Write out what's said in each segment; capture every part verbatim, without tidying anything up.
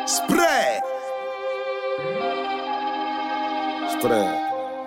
Spread. Spread.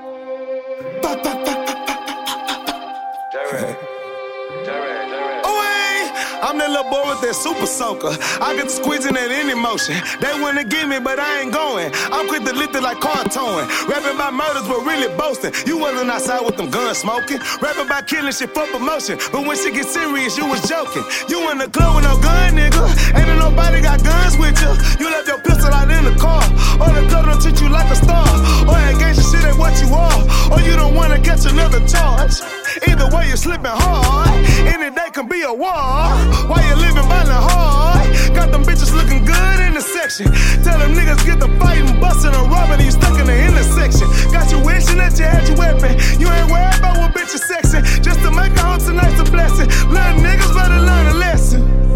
I'm that little boy with that super soaker. I get to squeezing at any motion. They wanna get me, but I ain't going. I'm quick to lift it like car towing. Rapping about murders, but really boasting. You wasn't outside with them guns smoking. Rapping about killing shit for promotion. But when shit get serious, you was joking. You in the club with no gun, nigga. Ain't nobody got guns with you. You left your pistol out in the car. Or the club don't treat you like a star. Or that gangsta shit ain't what you are. Or you don't wanna catch another charge. Either way, you're slipping hard. Any day can be a war. Why you living violent hard? Got them bitches looking good in the section. Tell them niggas get the fighting, busting and robbing, and you stuck in the intersection. Got you wishing that you had your weapon. You ain't worried about what bitch is sexing. Just to make a home tonight's a blessing. Little niggas better learn a lesson.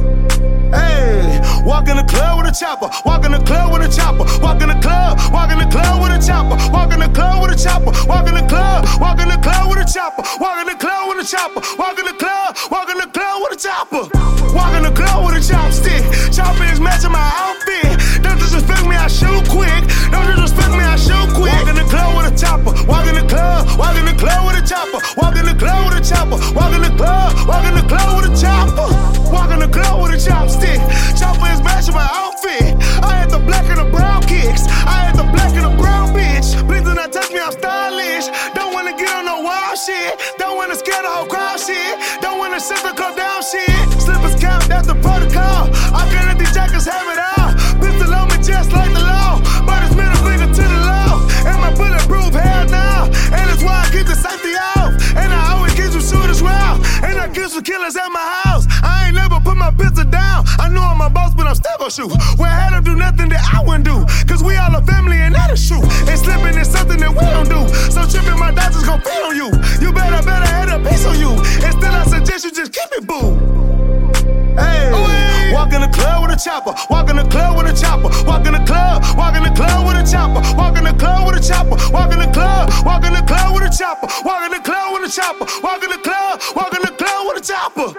Hey, walk in the club with a chopper. Walk in the club with a chopper. Walk in the club. Walk in the club with a chopper. Walk in the club with a chopper. Walk in the club. Walk in the club with a chopper. Walk in the club with a chopper. Walk in the club. Walk in the club with a chopper. Walk in the club with a chopstick. Chopper is matching my outfit. Don't disrespect me, I shoot quick. Don't disrespect me, I shoot quick. Walk in the club with a chopper. Walk in the club. Walk in the club with a chopper. Walk in the club with a chopper. Walk in the club. Walk in the club with a chopper. Walk in the club with a chopstick. Chopper is matching my outfit. I had the black and the brown kicks. I had the black and the brown bitch. Please do not touch me, I'm stylish. Don't wanna get on no wild shit. Don't wanna scare the whole crowd shit. Don't wanna shut the club down shit. Slippers count, that's the protocol. I can't let these jackets have it all. Pistol on me just like the law. But it's middle finger to the law. And my bulletproof hell now. And that's why I keep the safety off. And I always keep some shooters round. And I keep some killers at my house. I ain't never put my pistol down. I know I'm a boss, but I'm still gon' shoot. Well, I had them do nothing that I wouldn't do. Cause we all a family and that is true. And slipping is something that we don't do. So tripping, my doctors gon' feed on you. You better, better have a piece on you. And still I suggest you just keep it boo. Hey, oh, walk in the club with a chopper. Walk in the club with a chopper. Walk in the club. Walk in the club with a chopper. Walk in the club with a chopper. Walk in the club. Walk in the club with a chopper. Walk in the club with a chopper. Walk in the club. Walk in the club with a chopper.